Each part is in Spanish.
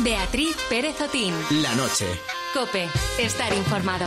Beatriz Pérez Otín. La noche. COPE. Estar informado.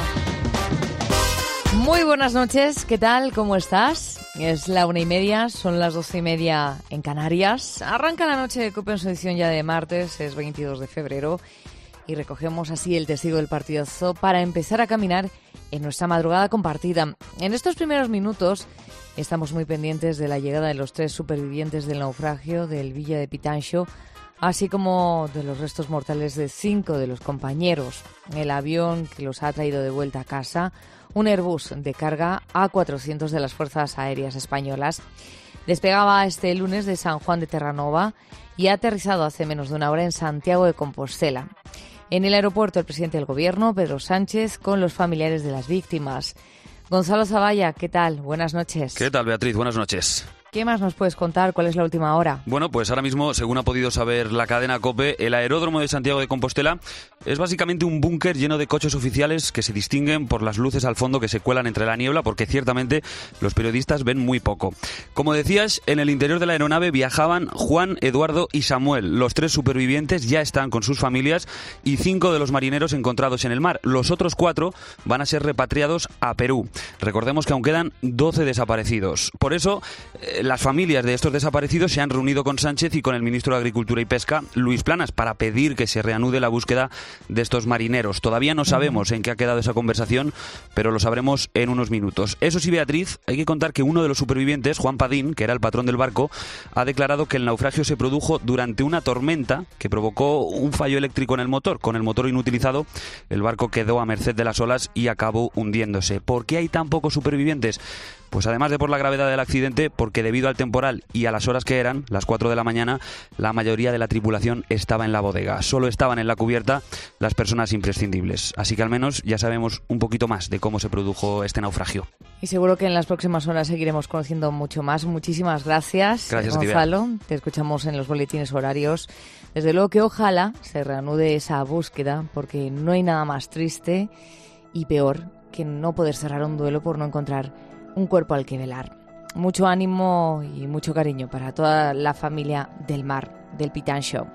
Muy buenas noches, ¿qué tal? ¿Cómo estás? Es la 1:30, son las 12:30 en Canarias. Arranca la noche de COPE en su edición ya de martes, es 22 de febrero. Y recogemos así el testigo del partidazo para empezar a caminar en nuestra madrugada compartida. En estos primeros minutos estamos muy pendientes de la llegada de los 3 supervivientes del naufragio del Villa de Pitanxo, así como de los restos mortales de 5 de los compañeros. El avión que los ha traído de vuelta a casa, un Airbus de carga A400 de las Fuerzas Aéreas Españolas, despegaba este lunes de San Juan de Terranova y ha aterrizado hace menos de una hora en Santiago de Compostela. En el aeropuerto, el presidente del Gobierno, Pedro Sánchez, con los familiares de las víctimas. Gonzalo Zavalla, ¿qué tal? Buenas noches. ¿Qué tal, Beatriz? Buenas noches. ¿Qué más nos puedes contar? ¿Cuál es la última hora? Bueno, pues ahora mismo, según ha podido saber la cadena COPE, el aeródromo de Santiago de Compostela es básicamente un búnker lleno de coches oficiales que se distinguen por las luces al fondo que se cuelan entre la niebla, porque ciertamente los periodistas ven muy poco. Como decías, en el interior de la aeronave viajaban Juan, Eduardo y Samuel. Los 3 supervivientes ya están con sus familias y 5 de los marineros encontrados en el mar. Los otros 4 van a ser repatriados a Perú. Recordemos que aún quedan 12 desaparecidos. Por eso, las familias de estos desaparecidos se han reunido con Sánchez y con el ministro de Agricultura y Pesca, Luis Planas, para pedir que se reanude la búsqueda de estos marineros. Todavía no sabemos en qué ha quedado esa conversación, pero lo sabremos en unos minutos. Eso sí, Beatriz, hay que contar que uno de los supervivientes, Juan Padín, que era el patrón del barco, ha declarado que el naufragio se produjo durante una tormenta que provocó un fallo eléctrico en el motor. Con el motor inutilizado, el barco quedó a merced de las olas y acabó hundiéndose. ¿Por qué hay tan pocos supervivientes? Pues además de por la gravedad del accidente, porque debido al temporal y a las horas que eran, las 4 de la mañana, la mayoría de la tripulación estaba en la bodega. Solo estaban en la cubierta las personas imprescindibles. Así que al menos ya sabemos un poquito más de cómo se produjo este naufragio. Y seguro que en las próximas horas seguiremos conociendo mucho más. Muchísimas gracias, Gonzalo. Te escuchamos en los boletines horarios. Desde luego que ojalá se reanude esa búsqueda, porque no hay nada más triste y peor que no poder cerrar un duelo por no encontrar un cuerpo al que velar. Mucho ánimo y mucho cariño para toda la familia del mar, del Pitanxo.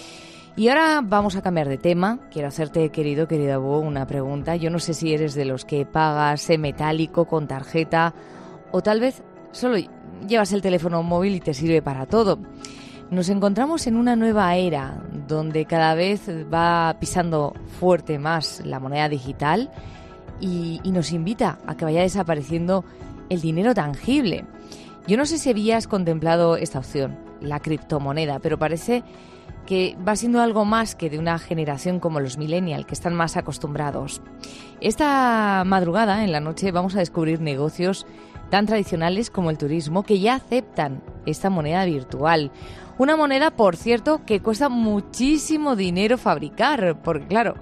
Y ahora vamos a cambiar de tema. Quiero hacerte, querida Bo, una pregunta. Yo no sé si eres de los que pagas en metálico, con tarjeta, o tal vez solo llevas el teléfono móvil y te sirve para todo. Nos encontramos en una nueva era donde cada vez va pisando fuerte más la moneda digital y nos invita a que vaya desapareciendo el dinero tangible. Yo no sé si habías contemplado esta opción, la criptomoneda, pero parece que va siendo algo más que de una generación como los millennials, que están más acostumbrados. Esta madrugada, en la noche, vamos a descubrir negocios tan tradicionales como el turismo que ya aceptan esta moneda virtual. Una moneda, por cierto, que cuesta muchísimo dinero fabricar, porque claro,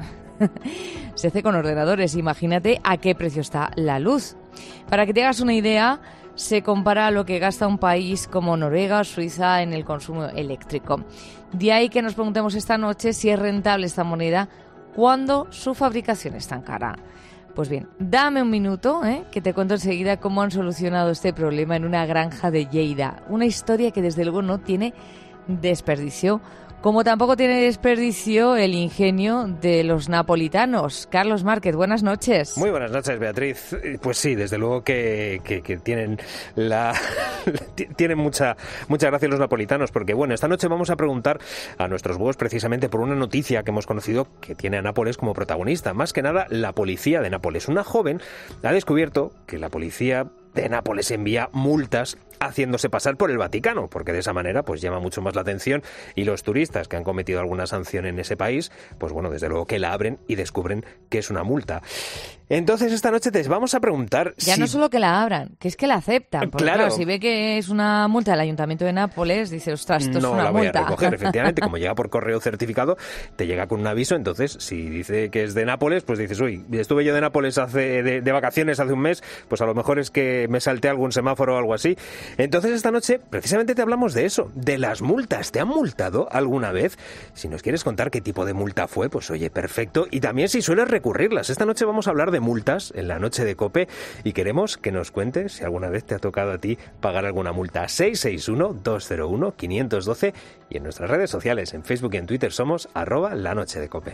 se hace con ordenadores. Imagínate a qué precio está la luz. Para que te hagas una idea, se compara a lo que gasta un país como Noruega o Suiza en el consumo eléctrico. De ahí que nos preguntemos esta noche si es rentable esta moneda cuando su fabricación es tan cara. Pues bien, dame un minuto, que te cuento enseguida cómo han solucionado este problema en una granja de Lleida. Una historia que desde luego no tiene desperdicio, como tampoco tiene desperdicio el ingenio de los napolitanos. Carlos Márquez, buenas noches. Muy buenas noches, Beatriz. Pues sí, desde luego que tienen tienen mucha gracia los napolitanos, porque bueno, esta noche vamos a preguntar a nuestros búhos precisamente por una noticia que hemos conocido que tiene a Nápoles como protagonista. Más que nada, la policía de Nápoles. Una joven ha descubierto que la policía de Nápoles envía multas haciéndose pasar por el Vaticano, porque de esa manera pues llama mucho más la atención y los turistas que han cometido alguna sanción en ese país, pues bueno, desde luego que la abren y descubren que es una multa. Entonces esta noche te vamos a preguntar ya no solo que la abran, que es que la aceptan, porque claro, si ve que es una multa del Ayuntamiento de Nápoles, dice, ostras, esto es una multa. No la voy a recoger, efectivamente, como llega por correo certificado, te llega con un aviso, entonces si dice que es de Nápoles, pues dices, uy, estuve yo de Nápoles de vacaciones hace un mes, pues a lo mejor es que me salté algún semáforo o algo así. Entonces esta noche precisamente te hablamos de eso, de las multas. ¿Te han multado alguna vez? Si nos quieres contar qué tipo de multa fue, pues oye, perfecto. Y también si sueles recurrirlas. Esta noche vamos a hablar de de multas en la noche de COPE y queremos que nos cuentes si alguna vez te ha tocado a ti pagar alguna multa. 661-201-512 y en nuestras redes sociales, en Facebook y en Twitter somos @lanochedecope.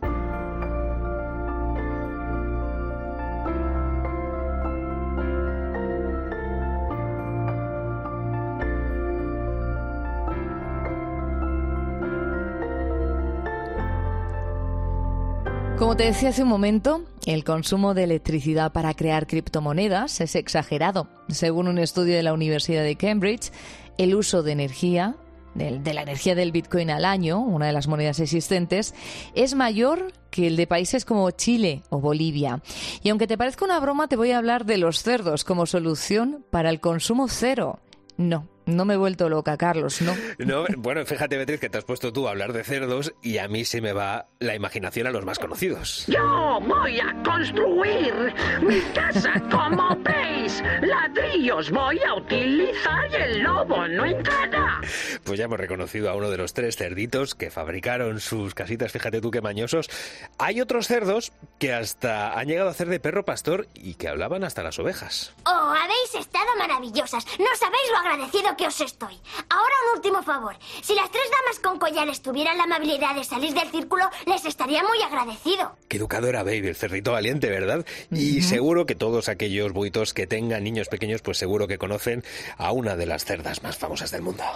Como te decía hace un momento, el consumo de electricidad para crear criptomonedas es exagerado. Según un estudio de la Universidad de Cambridge, el uso de energía, de la energía del Bitcoin al año, una de las monedas existentes, es mayor que el de países como Chile o Bolivia. Y aunque te parezca una broma, te voy a hablar de los cerdos como solución para el consumo cero. No me he vuelto loca, Carlos, no. No, bueno, fíjate, Beatriz, que te has puesto tú a hablar de cerdos y a mí se me va la imaginación a los más conocidos. Yo voy a construir mi casa como veis. Ladrillos voy a utilizar y el lobo no entrará. Pues ya hemos reconocido a uno de los 3 cerditos que fabricaron sus casitas, fíjate tú qué mañosos. Hay otros cerdos que hasta han llegado a hacer de perro pastor y que hablaban hasta las ovejas. ¡Oh, habéis estado maravillosas! No sabéis lo agradecido que os estoy. Ahora un último favor. Si las 3 damas con collares tuvieran la amabilidad de salir del círculo, les estaría muy agradecido. Qué educado era Baby, el cerdito valiente, ¿verdad? Y seguro que todos aquellos buitos que tengan niños pequeños, pues seguro que conocen a una de las cerdas más famosas del mundo.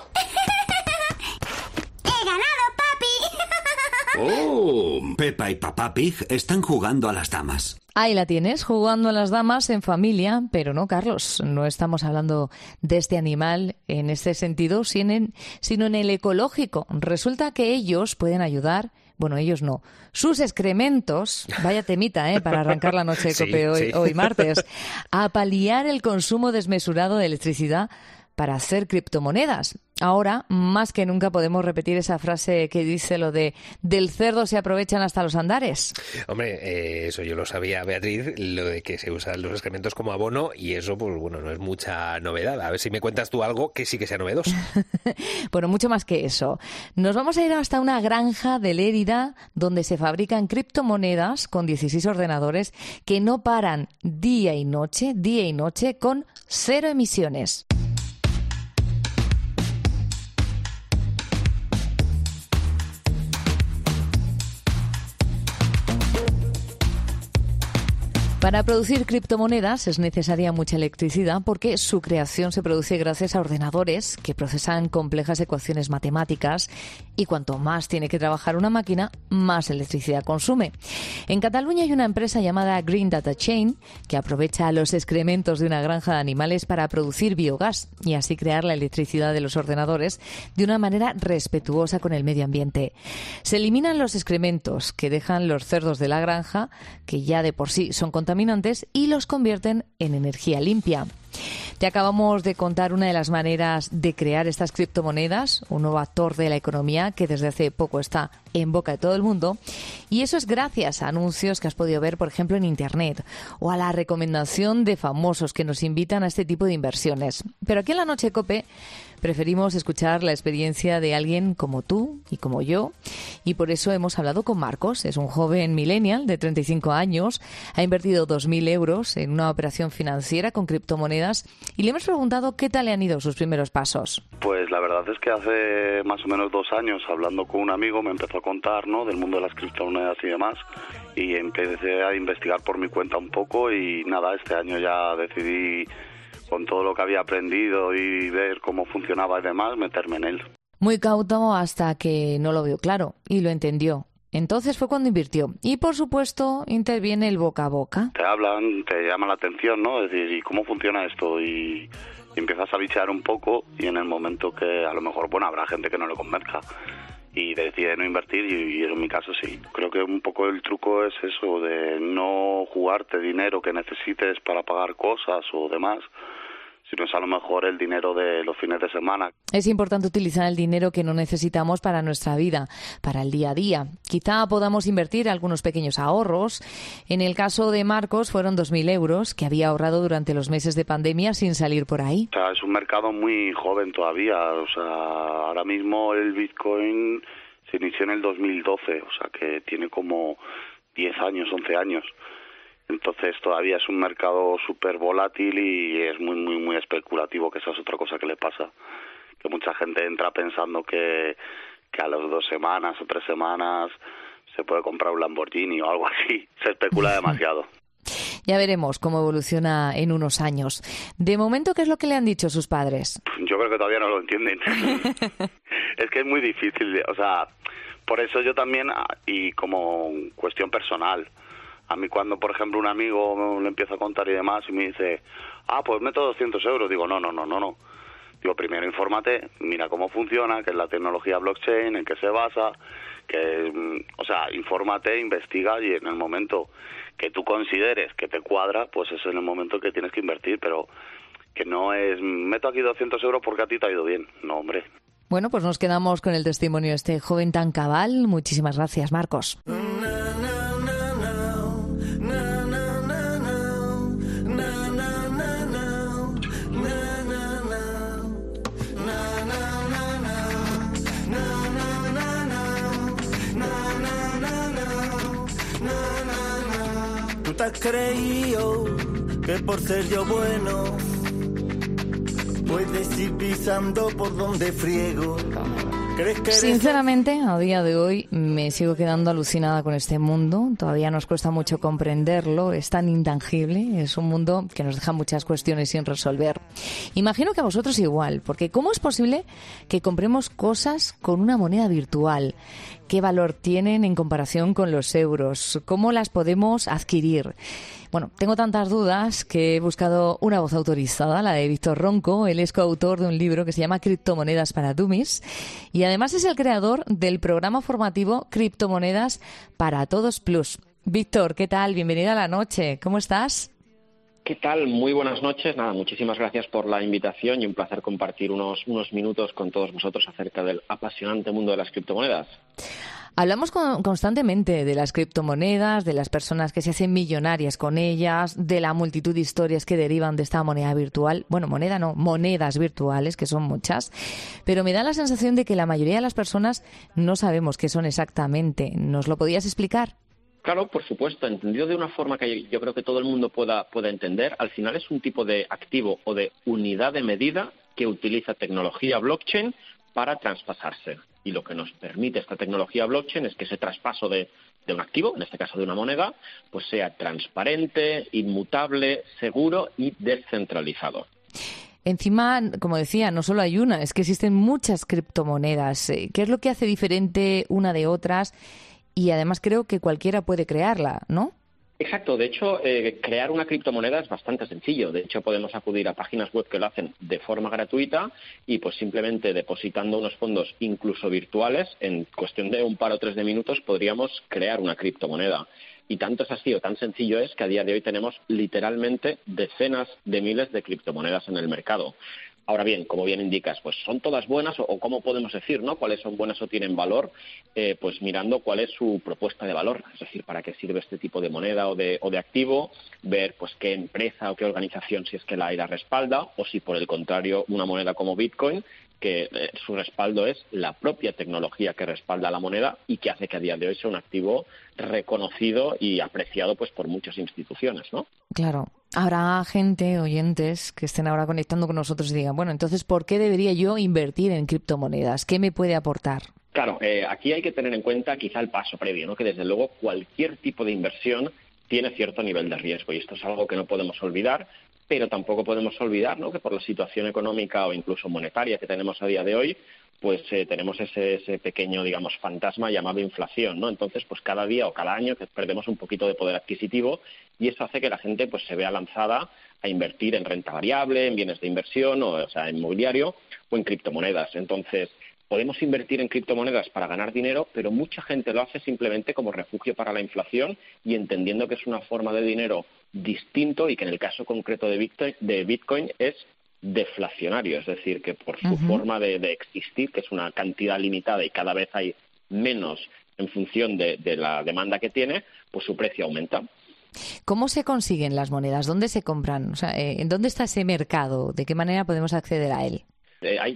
¡He ganado, papi! ¡Oh! Peppa y Papá Pig están jugando a las damas. Ahí la tienes, jugando a las damas en familia, pero no, Carlos, no estamos hablando de este animal en este sentido, sino en el ecológico. Resulta que ellos pueden ayudar, bueno, ellos no, sus excrementos, vaya temita, para arrancar la noche de COPE hoy martes, a paliar el consumo desmesurado de electricidad para hacer criptomonedas. Ahora, más que nunca, podemos repetir esa frase que dice lo de del cerdo se aprovechan hasta los andares. Hombre, eso yo lo sabía, Beatriz, lo de que se usan los excrementos como abono y eso, pues bueno, no es mucha novedad. A ver si me cuentas tú algo que sí que sea novedoso. Bueno, mucho más que eso. Nos vamos a ir hasta una granja de Lérida donde se fabrican criptomonedas con 16 ordenadores que no paran día y noche, con 0 emisiones. Para producir criptomonedas es necesaria mucha electricidad porque su creación se produce gracias a ordenadores que procesan complejas ecuaciones matemáticas y cuanto más tiene que trabajar una máquina, más electricidad consume. En Cataluña hay una empresa llamada Green Data Chain que aprovecha los excrementos de una granja de animales para producir biogás y así crear la electricidad de los ordenadores de una manera respetuosa con el medio ambiente. Se eliminan los excrementos que dejan los cerdos de la granja, que ya de por sí son contaminantes, y los convierten en energía limpia. Te acabamos de contar una de las maneras de crear estas criptomonedas, un nuevo actor de la economía que desde hace poco está en boca de todo el mundo, y eso es gracias a anuncios que has podido ver, por ejemplo, en Internet, o a la recomendación de famosos que nos invitan a este tipo de inversiones. Pero aquí en la Noche COPE preferimos escuchar la experiencia de alguien como tú y como yo, y por eso hemos hablado con Marcos. Es un joven millennial de 35 años, ha invertido 2.000 euros en una operación financiera con criptomonedas y le hemos preguntado qué tal le han ido sus primeros pasos. Pues la verdad es que hace más o menos 2 años, hablando con un amigo, me empezó a contar, ¿no?, del mundo de las criptomonedas y demás, y empecé a investigar por mi cuenta un poco y nada, este año ya decidí, con todo lo que había aprendido y ver cómo funcionaba y demás, meterme en él. Muy cauto hasta que no lo vio claro y lo entendió. Entonces fue cuando invirtió. Y, por supuesto, interviene el boca a boca. Te hablan, te llama la atención, ¿no? Es decir, ¿y cómo funciona esto? Y empiezas a bichear un poco y en el momento que a lo mejor, bueno, habrá gente que no le convenzca y decide no invertir y en mi caso sí. Creo que un poco el truco es eso, de no jugarte dinero que necesites para pagar cosas o demás, sino es a lo mejor el dinero de los fines de semana. Es importante utilizar el dinero que no necesitamos para nuestra vida, para el día a día. Quizá podamos invertir algunos pequeños ahorros. En el caso de Marcos fueron 2.000 euros que había ahorrado durante los meses de pandemia sin salir por ahí. O sea, es un mercado muy joven todavía. O sea, ahora mismo el Bitcoin se inició en el 2012, o sea que tiene como 10 años, 11 años. Entonces todavía es un mercado súper volátil y es muy, muy, muy especulativo, que esa es otra cosa que le pasa. Que mucha gente entra pensando que a las 2 semanas o 3 semanas se puede comprar un Lamborghini o algo así. Se especula demasiado. Ya veremos cómo evoluciona en unos años. De momento, ¿qué es lo que le han dicho sus padres? Yo creo que todavía no lo entienden. Es que es muy difícil, o sea, por eso yo también, y como cuestión personal, a mí cuando, por ejemplo, un amigo le empieza a contar y demás y me dice, pues meto 200 euros, digo, no. Digo, primero infórmate, mira cómo funciona, qué es la tecnología blockchain, en qué se basa, infórmate, investiga y en el momento que tú consideres que te cuadra, pues es en el momento que tienes que invertir, pero que no es, meto aquí 200 euros porque a ti te ha ido bien. No, hombre. Bueno, pues nos quedamos con el testimonio de este joven tan cabal. Muchísimas gracias, Marcos. ¿Tú te has creído que por ser yo bueno puedes ir pisando por donde friego? Sinceramente, a día de hoy me sigo quedando alucinada con este mundo. Todavía nos cuesta mucho comprenderlo. Es tan intangible. Es un mundo que nos deja muchas cuestiones sin resolver. Imagino que a vosotros igual, porque ¿cómo es posible que compremos cosas con una moneda virtual? ¿Qué valor tienen en comparación con los euros? ¿Cómo las podemos adquirir? Bueno, tengo tantas dudas que he buscado una voz autorizada, la de Víctor Ronco. Él es coautor de un libro que se llama Criptomonedas para Dummies y además es el creador del programa formativo Criptomonedas para Todos Plus. Víctor, ¿qué tal? Bienvenido a la noche. ¿Cómo estás? ¿Qué tal? Muy buenas noches. Nada, muchísimas gracias por la invitación y un placer compartir unos minutos con todos vosotros acerca del apasionante mundo de las criptomonedas. Hablamos constantemente de las criptomonedas, de las personas que se hacen millonarias con ellas, de la multitud de historias que derivan de esta moneda virtual. Bueno, moneda no, monedas virtuales, que son muchas. Pero me da la sensación de que la mayoría de las personas no sabemos qué son exactamente. ¿Nos lo podías explicar? Claro, por supuesto, entendido de una forma que yo creo que todo el mundo pueda entender. Al final es un tipo de activo o de unidad de medida que utiliza tecnología blockchain para traspasarse. Y lo que nos permite esta tecnología blockchain es que ese traspaso de un activo, en este caso de una moneda, pues sea transparente, inmutable, seguro y descentralizado. Encima, como decía, no solo hay una, es que existen muchas criptomonedas. ¿Qué es lo que hace diferente una de otras? Y además creo que cualquiera puede crearla, ¿no? Exacto. De hecho, crear una criptomoneda es bastante sencillo. De hecho, podemos acudir a páginas web que lo hacen de forma gratuita y pues simplemente depositando unos fondos incluso virtuales, en cuestión de un par o tres de minutos podríamos crear una criptomoneda. Y tanto es así o tan sencillo es que a día de hoy tenemos literalmente decenas de miles de criptomonedas en el mercado. Ahora bien, como bien indicas, pues ¿son todas buenas o cómo podemos decir, ¿no?, cuáles son buenas o tienen valor? Pues mirando cuál es su propuesta de valor, es decir, para qué sirve este tipo de moneda o de activo, ver pues qué empresa o qué organización, si es que la respalda, o si por el contrario una moneda como Bitcoin, que su respaldo es la propia tecnología que respalda la moneda y que hace que a día de hoy sea un activo reconocido y apreciado pues por muchas instituciones, ¿no? Claro. Habrá gente, oyentes, que estén ahora conectando con nosotros y digan, bueno, entonces, ¿por qué debería yo invertir en criptomonedas? ¿Qué me puede aportar? Claro, aquí hay que tener en cuenta quizá el paso previo, ¿no?, que desde luego cualquier tipo de inversión tiene cierto nivel de riesgo y esto es algo que no podemos olvidar, pero tampoco podemos olvidar, ¿no?, que por la situación económica o incluso monetaria que tenemos a día de hoy, pues tenemos ese pequeño, digamos, fantasma llamado inflación, ¿no? Entonces, pues cada día o cada año que perdemos un poquito de poder adquisitivo y eso hace que la gente pues se vea lanzada a invertir en renta variable, en bienes de inversión, o sea, en inmobiliario o en criptomonedas. Entonces, podemos invertir en criptomonedas para ganar dinero, pero mucha gente lo hace simplemente como refugio para la inflación y entendiendo que es una forma de dinero distinto y que en el caso concreto de Bitcoin es deflacionario, es decir, que por su forma de existir, que es una cantidad limitada y cada vez hay menos en función de la demanda que tiene, pues su precio aumenta. ¿Cómo se consiguen las monedas? ¿Dónde se compran? O sea, ¿en dónde está ese mercado? ¿De qué manera podemos acceder a él? Hay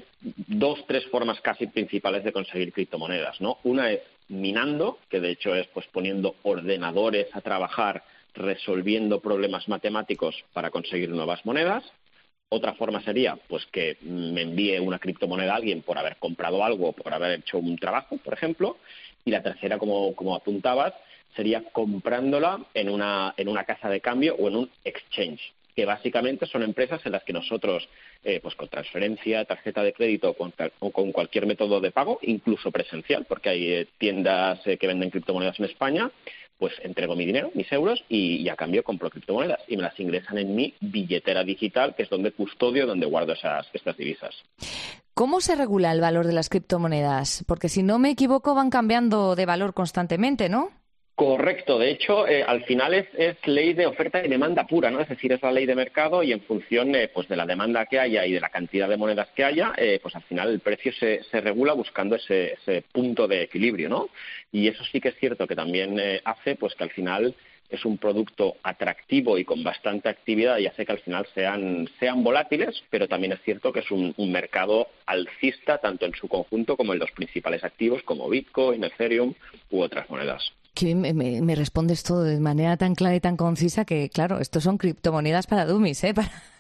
2-3 formas casi principales de conseguir criptomonedas, ¿no? Una es minando, que de hecho es pues poniendo ordenadores a trabajar resolviendo problemas matemáticos para conseguir nuevas monedas. Otra forma sería pues que me envíe una criptomoneda a alguien por haber comprado algo, por haber hecho un trabajo, por ejemplo. Y la tercera, como apuntabas, sería comprándola en una casa de cambio o en un exchange, que básicamente son empresas en las que nosotros, pues con transferencia, tarjeta de crédito o con cualquier método de pago, incluso presencial, porque hay tiendas que venden criptomonedas en España, pues entrego mi dinero, mis euros, y a cambio compro criptomonedas y me las ingresan en mi billetera digital, que es donde custodio, donde guardo estas divisas. ¿Cómo se regula el valor de las criptomonedas? Porque si no me equivoco van cambiando de valor constantemente, ¿no? Correcto. De hecho, al final es ley de oferta y demanda pura, ¿no? Es decir, es la ley de mercado y en función pues de la demanda que haya y de la cantidad de monedas que haya, pues al final el precio se regula buscando ese punto de equilibrio, ¿no? Y eso sí que es cierto que también hace pues que al final es un producto atractivo y con bastante actividad y hace que al final sean volátiles, pero también es cierto que es un mercado alcista tanto en su conjunto como en los principales activos como Bitcoin, Ethereum u otras monedas. Que me respondes todo de manera tan clara y tan concisa que, claro, estos son criptomonedas para dummies, ¿eh?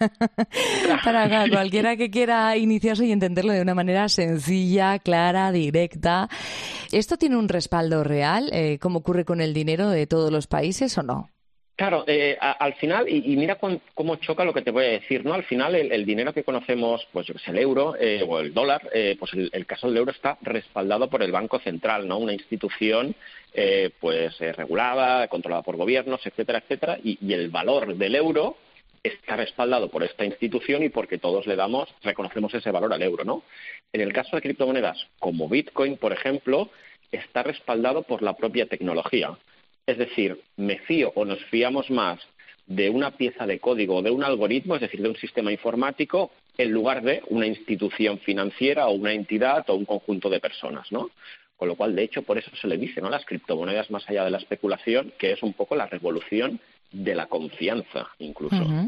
Para cualquiera que quiera iniciarse y entenderlo de una manera sencilla, clara, directa. ¿Esto tiene un respaldo real, como ocurre con el dinero de todos los países o no? Claro, al final, y mira cómo choca lo que te voy a decir, ¿no? Al final el dinero que conocemos, pues yo que sé, el euro o el dólar, pues el caso del euro está respaldado por el Banco Central, ¿no? Una institución regulada, controlada por gobiernos, etcétera, etcétera, y el valor del euro está respaldado por esta institución y porque todos reconocemos ese valor al euro, ¿no? En el caso de criptomonedas como Bitcoin, por ejemplo, está respaldado por la propia tecnología. Es decir, me fío o nos fiamos más de una pieza de código o de un algoritmo, es decir, de un sistema informático, en lugar de una institución financiera o una entidad o un conjunto de personas, ¿no? Con lo cual, de hecho, por eso se le dice, ¿no?, las criptomonedas más allá de la especulación, que es un poco la revolución de la confianza, incluso. Uh-huh.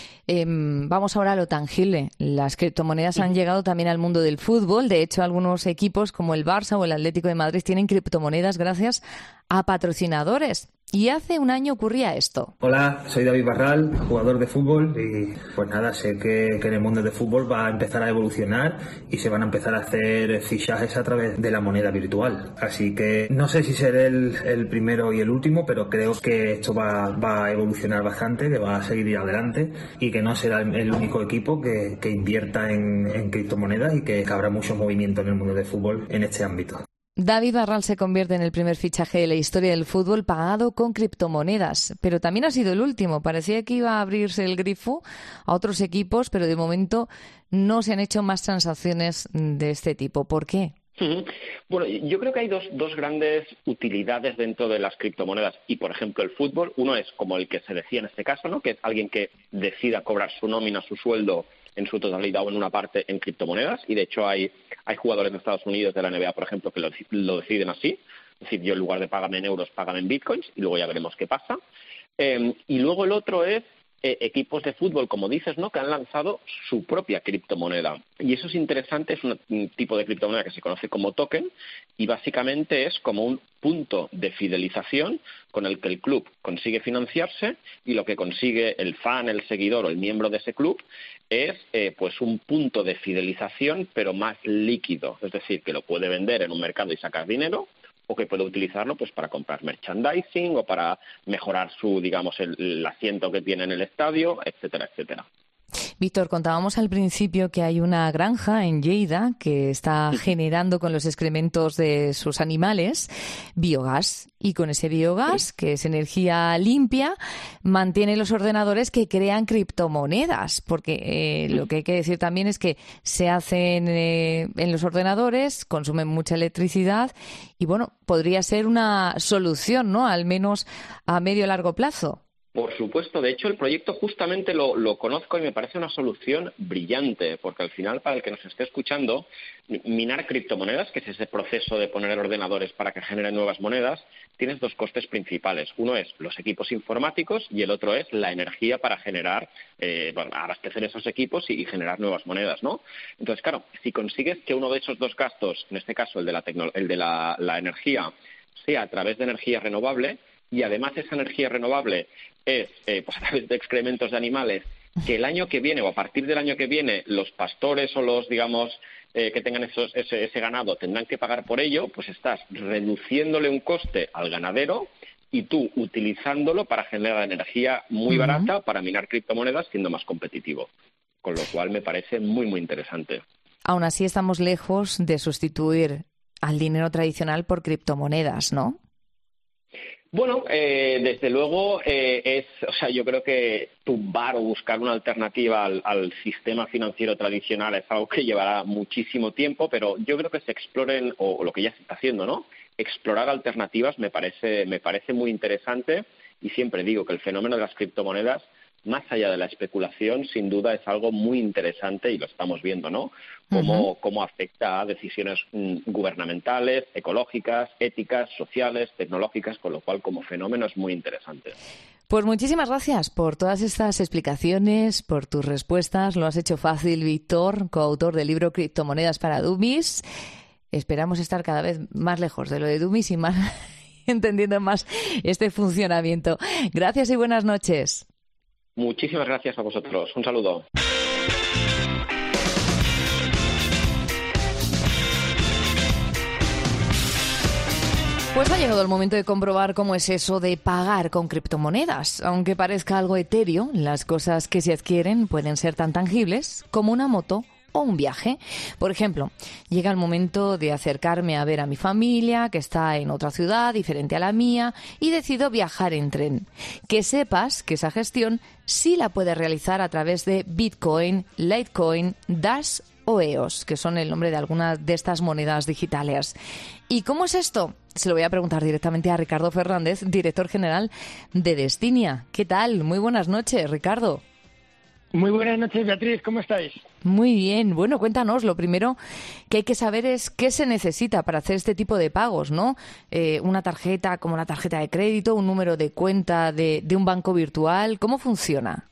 Vamos ahora a lo tangible. Las criptomonedas han llegado también al mundo del fútbol. De hecho, algunos equipos como el Barça o el Atlético de Madrid tienen criptomonedas gracias a patrocinadores. Y hace un año ocurría esto. Hola, soy David Barral, jugador de fútbol y pues nada, sé que en el mundo del fútbol va a empezar a evolucionar y se van a empezar a hacer fichajes a través de la moneda virtual. Así que no sé si seré el primero y el último, pero creo que esto va a evolucionar bastante, que va a seguir adelante y que no será el único equipo que invierta en criptomonedas y que habrá mucho movimiento en el mundo del fútbol en este ámbito. David Barral se convierte en el primer fichaje de la historia del fútbol pagado con criptomonedas, pero también ha sido el último. Parecía que iba a abrirse el grifo a otros equipos, pero de momento no se han hecho más transacciones de este tipo. ¿Por qué? Bueno, yo creo que hay dos grandes utilidades dentro de las criptomonedas y, por ejemplo, el fútbol. Uno es como el que se decía en este caso, ¿no?, que es alguien que decida cobrar su nómina, su sueldo en su totalidad o en una parte en criptomonedas, y de hecho hay jugadores de Estados Unidos, de la NBA, por ejemplo, que lo deciden así. Es decir, yo en lugar de pagarme en euros, págame en bitcoins, y luego ya veremos qué pasa. Y luego el otro es equipos de fútbol, como dices, ¿no?, que han lanzado su propia criptomoneda. Y eso es interesante, es un tipo de criptomoneda que se conoce como token y básicamente es como un punto de fidelización con el que el club consigue financiarse y lo que consigue el fan, el seguidor o el miembro de ese club es pues un punto de fidelización pero más líquido, es decir, que lo puede vender en un mercado y sacar dinero, o que puede utilizarlo pues para comprar merchandising o para mejorar el asiento que tiene en el estadio, etcétera, etcétera. Víctor, contábamos al principio que hay una granja en Lleida que está generando con los excrementos de sus animales biogás. Y con ese biogás, que es energía limpia, mantiene los ordenadores que crean criptomonedas. Porque lo que hay que decir también es que se hacen en los ordenadores, consumen mucha electricidad y, bueno, podría ser una solución, ¿no?, al menos a medio o largo plazo. Por supuesto, de hecho el proyecto justamente lo conozco y me parece una solución brillante, porque al final, para el que nos esté escuchando, minar criptomonedas, que es ese proceso de poner ordenadores para que generen nuevas monedas, tienes dos costes principales. Uno es los equipos informáticos y el otro es la energía para generar, abastecer esos equipos y generar nuevas monedas, ¿no? Entonces, claro, si consigues que uno de esos dos gastos, en este caso el de la energía, sea a través de energía renovable, y además esa energía renovable es pues a través de excrementos de animales, que el año que viene o a partir del año que viene los pastores o los, digamos, que tengan ese ganado tendrán que pagar por ello, pues estás reduciéndole un coste al ganadero y tú utilizándolo para generar energía muy barata para minar criptomonedas siendo más competitivo. Con lo cual me parece muy, muy interesante. Aún así estamos lejos de sustituir al dinero tradicional por criptomonedas, ¿no? Bueno, desde luego yo creo que tumbar o buscar una alternativa al sistema financiero tradicional es algo que llevará muchísimo tiempo, pero yo creo que se exploren, o lo que ya se está haciendo, ¿no? Explorar alternativas me parece muy interesante, y siempre digo que el fenómeno de las criptomonedas, más allá de la especulación, sin duda es algo muy interesante y lo estamos viendo, ¿no? Cómo afecta a decisiones gubernamentales, ecológicas, éticas, sociales, tecnológicas, con lo cual como fenómeno es muy interesante. Pues muchísimas gracias por todas estas explicaciones, por tus respuestas. Lo has hecho fácil, Víctor, coautor del libro Criptomonedas para Dummies. Esperamos estar cada vez más lejos de lo de Dummies y más entendiendo más este funcionamiento. Gracias y buenas noches. Muchísimas gracias a vosotros. Un saludo. Pues ha llegado el momento de comprobar cómo es eso de pagar con criptomonedas. Aunque parezca algo etéreo, las cosas que se adquieren pueden ser tan tangibles como una moto o un viaje. Por ejemplo, llega el momento de acercarme a ver a mi familia, que está en otra ciudad diferente a la mía, y decido viajar en tren. Que sepas que esa gestión sí la puedes realizar a través de Bitcoin, Litecoin, Dash o EOS, que son el nombre de algunas de estas monedas digitales. ¿Y cómo es esto? Se lo voy a preguntar directamente a Ricardo Fernández, director general de Destinia. ¿Qué tal? Muy buenas noches, Ricardo. Muy buenas noches, Beatriz. ¿Cómo estáis? Muy bien. Bueno, cuéntanos. Lo primero que hay que saber es qué se necesita para hacer este tipo de pagos, ¿no? Una tarjeta como la tarjeta de crédito, un número de cuenta de un banco virtual. ¿Cómo funciona?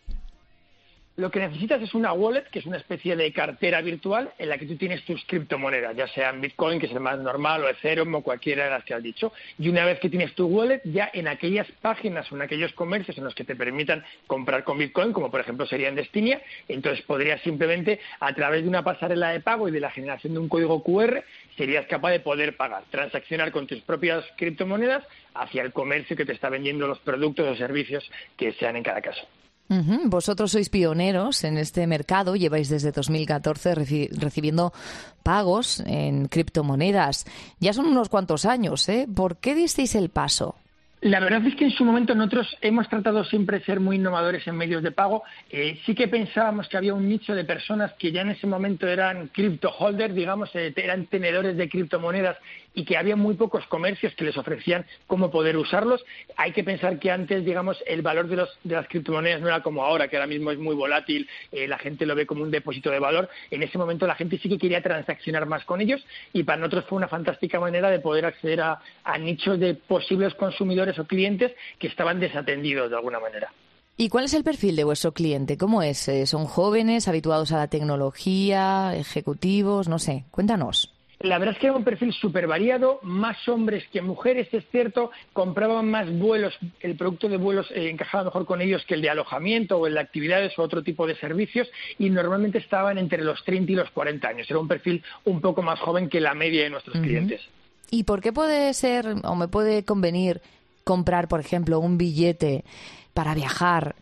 Lo que necesitas es una wallet, que es una especie de cartera virtual en la que tú tienes tus criptomonedas, ya sean Bitcoin, que es el más normal, o Ethereum, o cualquiera de las que has dicho. Y una vez que tienes tu wallet, ya en aquellas páginas o en aquellos comercios en los que te permitan comprar con Bitcoin, como por ejemplo sería en Destinia, entonces podrías simplemente, a través de una pasarela de pago y de la generación de un código QR, serías capaz de poder pagar, transaccionar con tus propias criptomonedas hacia el comercio que te está vendiendo los productos o servicios que sean en cada caso. Vosotros sois pioneros en este mercado, lleváis desde 2014 recibiendo pagos en criptomonedas. Ya son unos cuantos años, ¿eh? ¿Por qué disteis el paso? La verdad es que en su momento nosotros hemos tratado siempre de ser muy innovadores en medios de pago. Sí que pensábamos que había un nicho de personas que ya en ese momento eran crypto holders, digamos, eran tenedores de criptomonedas, y que había muy pocos comercios que les ofrecían cómo poder usarlos. Hay que pensar que antes, digamos, el valor de las criptomonedas no era como ahora, que ahora mismo es muy volátil, la gente lo ve como un depósito de valor. En ese momento la gente sí que quería transaccionar más con ellos, y para nosotros fue una fantástica manera de poder acceder a nichos de posibles consumidores o clientes que estaban desatendidos de alguna manera. ¿Y cuál es el perfil de vuestro cliente? ¿Cómo es? ¿Son jóvenes, habituados a la tecnología, ejecutivos? No sé, cuéntanos. La verdad es que era un perfil súper variado, más hombres que mujeres, es cierto, compraban más vuelos, el producto de vuelos encajaba mejor con ellos que el de alojamiento o el de actividades o otro tipo de servicios, y normalmente estaban entre los 30 y los 40 años. Era un perfil un poco más joven que la media de nuestros clientes. ¿Y por qué puede ser o me puede convenir comprar, por ejemplo, un billete para viajar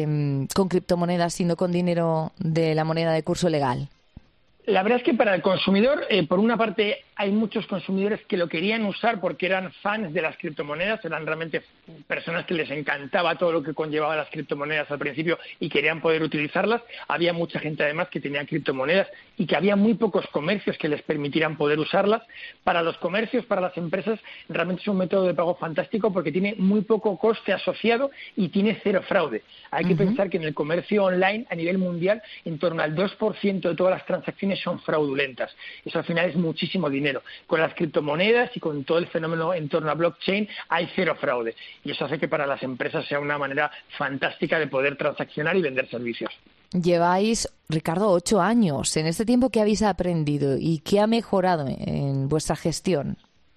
con criptomonedas y no con dinero de la moneda de curso legal? La verdad es que para el consumidor, por una parte, hay muchos consumidores que lo querían usar porque eran fans de las criptomonedas, eran realmente personas que les encantaba todo lo que conllevaba las criptomonedas al principio y querían poder utilizarlas. Había mucha gente además que tenía criptomonedas y que había muy pocos comercios que les permitieran poder usarlas. Para los comercios, para las empresas, realmente es un método de pago fantástico porque tiene muy poco coste asociado y tiene cero fraude. Hay que pensar que en el comercio online a nivel mundial en torno al 2% de todas las transacciones son fraudulentas. Eso al final es muchísimo dinero. Con las criptomonedas y con todo el fenómeno en torno a blockchain hay cero fraude. Y eso hace que para las empresas sea una manera fantástica de poder transaccionar y vender servicios. Lleváis, Ricardo, 8 años. En este tiempo, ¿qué habéis aprendido y qué ha mejorado en vuestra gestión?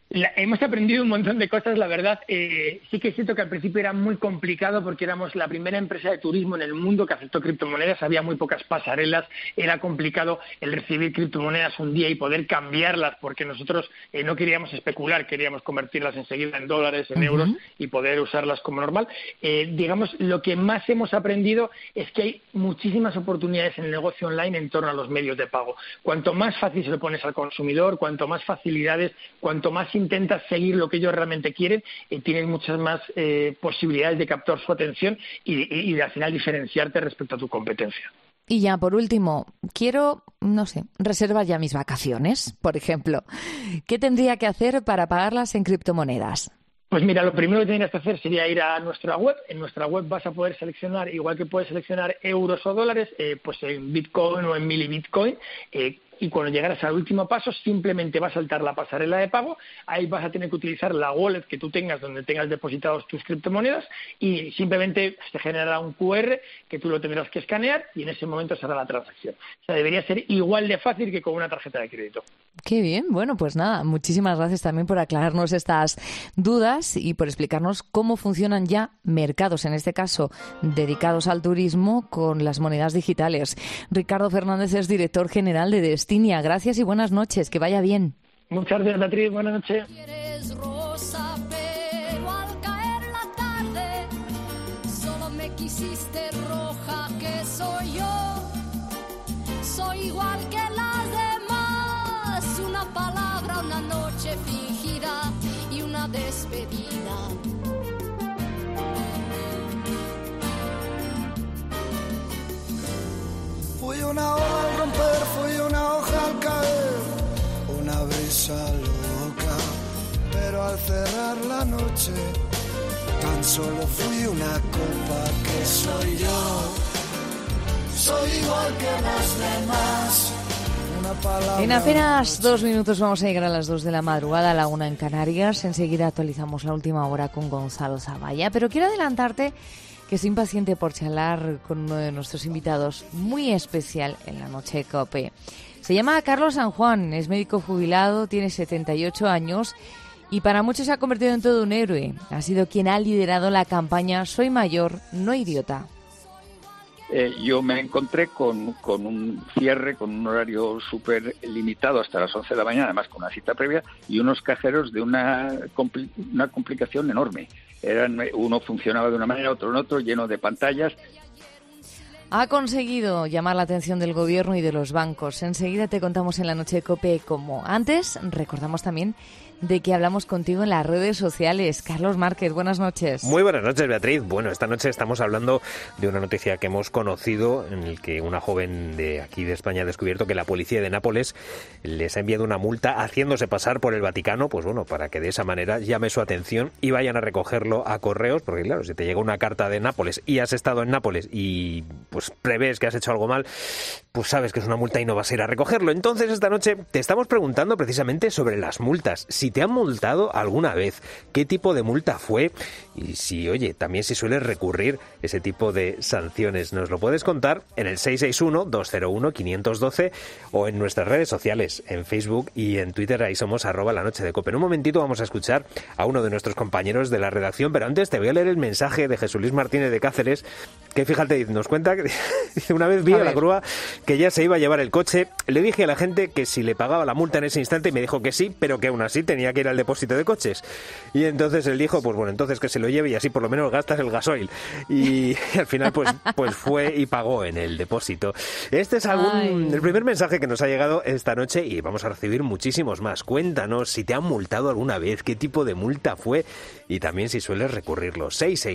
Hemos aprendido un montón de cosas, la verdad. Sí que es cierto que al principio era muy complicado porque éramos la primera empresa de turismo en el mundo que aceptó criptomonedas, había muy pocas pasarelas, era complicado el recibir criptomonedas un día y poder cambiarlas porque nosotros no queríamos especular, queríamos convertirlas enseguida en dólares, en euros y poder usarlas como normal. Digamos, lo que más hemos aprendido es que hay muchísimas oportunidades en el negocio online en torno a los medios de pago. Cuanto más fácil se lo pones al consumidor, cuanto más facilidades, cuanto más intentas seguir lo que ellos realmente quieren, tienes muchas más posibilidades de captar su atención y de al final diferenciarte respecto a tu competencia. Y ya, por último, quiero, reservar ya mis vacaciones, por ejemplo. ¿Qué tendría que hacer para pagarlas en criptomonedas? Pues mira, lo primero que tendrías que hacer sería ir a nuestra web. En nuestra web vas a poder seleccionar, igual que puedes seleccionar euros o dólares, pues en Bitcoin o en milibitcoin. Y cuando llegaras al último paso, simplemente va a saltar la pasarela de pago. Ahí vas a tener que utilizar la wallet que tú tengas, donde tengas depositados tus criptomonedas, y simplemente se generará un QR que tú lo tendrás que escanear y en ese momento se hará la transacción. O sea, debería ser igual de fácil que con una tarjeta de crédito. Qué bien. Bueno, pues nada, muchísimas gracias también por aclararnos estas dudas y por explicarnos cómo funcionan ya mercados, en este caso dedicados al turismo, con las monedas digitales. Ricardo Fernández es director general de Destinia. Gracias y buenas noches. Que vaya bien. Muchas gracias, Beatriz. Buenas noches. Rosa, pero al caer la tarde solo me quisiste roja, que soy yo. Soy igual que las demás, una palabra, una noche fingida y una despedida. Fui una ola al romper, fui una hoja al caer, una brisa loca, pero al cerrar la noche tan solo fui una copa. Que soy yo, soy igual que los demás. En apenas 2 minutos vamos a llegar a las 2 de la madrugada, a la 1 en Canarias. Enseguida actualizamos la última hora con Gonzalo Zavalla, pero quiero adelantarte que estoy impaciente por charlar con uno de nuestros invitados muy especial en la noche de COPE. Se llama Carlos San Juan, es médico jubilado, tiene 78 años y para muchos se ha convertido en todo un héroe. Ha sido quien ha liderado la campaña Soy Mayor, no Idiota. Yo me encontré con un cierre, con un horario súper limitado hasta las 11 de la mañana, además con una cita previa, y unos cajeros de una complicación enorme. Uno funcionaba de una manera, otro en otro, lleno de pantallas. Ha conseguido llamar la atención del gobierno y de los bancos. Enseguida te contamos en la noche de COPE cómo. Antes, recordamos también de que hablamos contigo en las redes sociales. Carlos Márquez, buenas noches. Muy buenas noches, Beatriz. Bueno, esta noche estamos hablando de una noticia que hemos conocido, en el que una joven de aquí de España ha descubierto que la policía de Nápoles les ha enviado una multa haciéndose pasar por el Vaticano, pues bueno, para que de esa manera llame su atención y vayan a recogerlo a correos, porque claro, si te llega una carta de Nápoles y has estado en Nápoles y pues prevés que has hecho algo mal, pues sabes que es una multa y no vas a ir a recogerlo. Entonces esta noche te estamos preguntando precisamente sobre las multas. Si te han multado alguna vez, qué tipo de multa fue y si, oye, también si sueles recurrir ese tipo de sanciones. Nos lo puedes contar en el 661-201-512 o en nuestras redes sociales, en Facebook y en Twitter. Ahí somos @lanochedecope. En un momentito vamos a escuchar a uno de nuestros compañeros de la redacción, pero antes te voy a leer el mensaje de Jesús Luis Martínez de Cáceres, que fíjate, nos cuenta que dice: una vez vi a la grúa que ya se iba a llevar el coche, le dije a la gente que si le pagaba la multa en ese instante y me dijo que sí, pero que aún así tenía que ir al depósito de coches. Y entonces él dijo, pues bueno, entonces que se lo lleve y así por lo menos gastas el gasoil. Y al final pues fue y pagó en el depósito. Este es el primer mensaje que nos ha llegado esta noche y vamos a recibir muchísimos más. Cuéntanos si te han multado alguna vez, qué tipo de multa fue y también si sueles recurrirlo.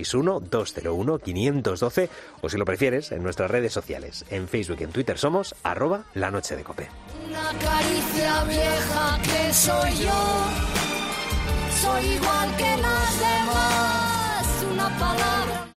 661-201-512 o si lo prefieres en nuestras redes sociales. En Facebook y en Twitter somos @lanochedecope. Una caricia vieja que soy yo, soy igual que las demás, una palabra.